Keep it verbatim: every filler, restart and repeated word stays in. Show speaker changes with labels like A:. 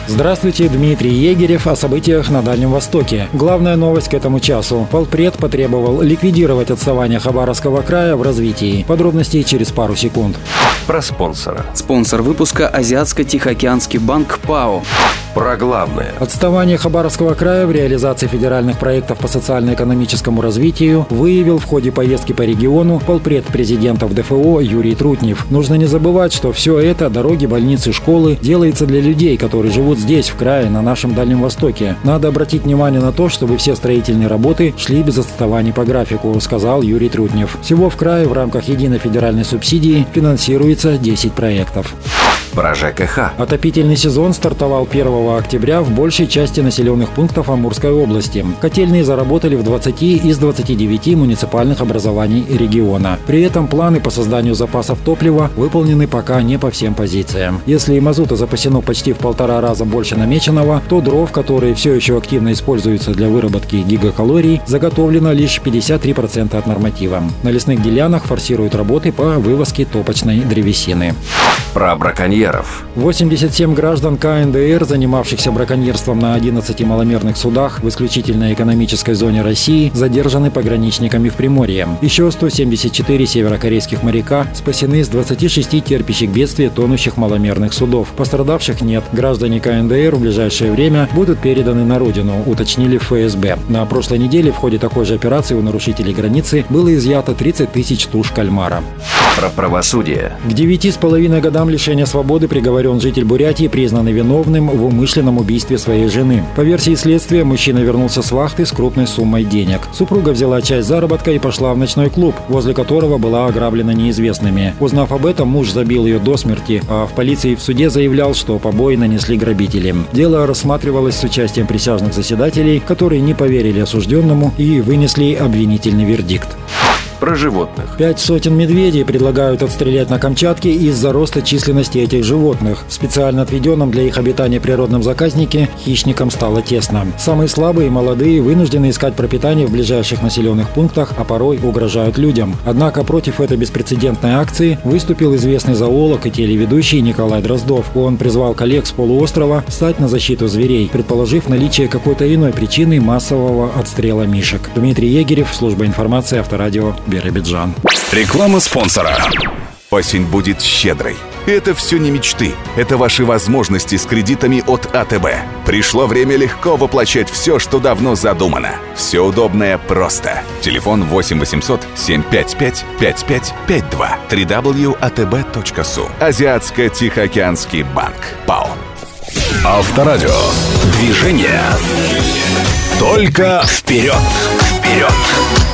A: Здравствуйте, Дмитрий Егерев о событиях на Дальнем Востоке. Главная новость к этому часу. Полпред потребовал ликвидировать отставание Хабаровского края в развитии. Подробности через пару секунд.
B: Про спонсора.
C: Спонсор выпуска – Азиатско-Тихоокеанский банк ПАО.
B: Про главное.
A: Отставание Хабаровского края в реализации федеральных проектов по социально-экономическому развитию выявил в ходе поездки по региону полпред президента в ДФО Юрий Трутнев. Нужно не забывать, что все это, дороги, больницы, школы, делается для людей, которые живут здесь, в крае, на нашем Дальнем Востоке. Надо обратить внимание на то, чтобы все строительные работы шли без отставаний по графику, сказал Юрий Трутнев. Всего в крае в рамках единой федеральной субсидии финансируется десять проектов.
B: Про ЖКХ.
A: Отопительный сезон стартовал первого октября в большей части населенных пунктов Амурской области. Котельные заработали в двадцати из двадцати девяти муниципальных образований региона. При этом планы по созданию запасов топлива выполнены пока не по всем позициям. Если и мазута запасено почти в полтора раза больше намеченного, то дров, которые все еще активно используются для выработки гигакалорий, заготовлено лишь пятьдесят три процента от норматива. На лесных делянах форсируют работы по вывозке топочной древесины.
B: Про браконьеров.
A: восемьдесят семь граждан ка эн дэ эр, занимавшихся браконьерством на одиннадцати маломерных судах в исключительной экономической зоне России, задержаны пограничниками в Приморье. Еще сто семьдесят четыре северокорейских моряка спасены из двадцати шести терпящих бедствия тонущих маломерных судов. Пострадавших нет. Граждане ка эн дэ эр в ближайшее время будут переданы на родину, уточнили в эф эс бэ. На прошлой неделе в ходе такой же операции у нарушителей границы было изъято тридцать тысяч туш кальмара.
B: Про правосудие.
A: К девяти с половиной годам лишения свободы приговорен житель Бурятии, признанный виновным в умышленном убийстве своей жены. По версии следствия, мужчина вернулся с вахты с крупной суммой денег. Супруга взяла часть заработка и пошла в ночной клуб, возле которого была ограблена неизвестными. Узнав об этом, муж забил ее до смерти, а в полиции и в суде заявлял, что побои нанесли грабители. Дело рассматривалось с участием присяжных заседателей, которые не поверили осужденному и вынесли обвинительный вердикт.
B: Про животных.
A: Пять сотен медведей предлагают отстрелять на Камчатке из-за роста численности этих животных. В специально отведенном для их обитания природном заказнике хищникам стало тесно. Самые слабые и молодые вынуждены искать пропитание в ближайших населенных пунктах, а порой угрожают людям. Однако против этой беспрецедентной акции выступил известный зоолог и телеведущий Николай Дроздов. Он призвал коллег с полуострова встать на защиту зверей, предположив наличие какой-то иной причины массового отстрела мишек. Дмитрий Егерев, служба информации, Авторадио, Биробиджан.
D: Реклама спонсора. Осень будет щедрой. Это все не мечты. Это ваши возможности с кредитами от а тэ бэ. Пришло время легко воплощать все, что давно задумано. Все удобное просто. Телефон восемь восемьсот семь пять пять пять пять пять два. дабл ю дабл ю дабл ю точка а тэ бэ точка су. Азиатско-Тихоокеанский банк. ПАО.
E: Авторадио. Движение. Только вперед. Вперед.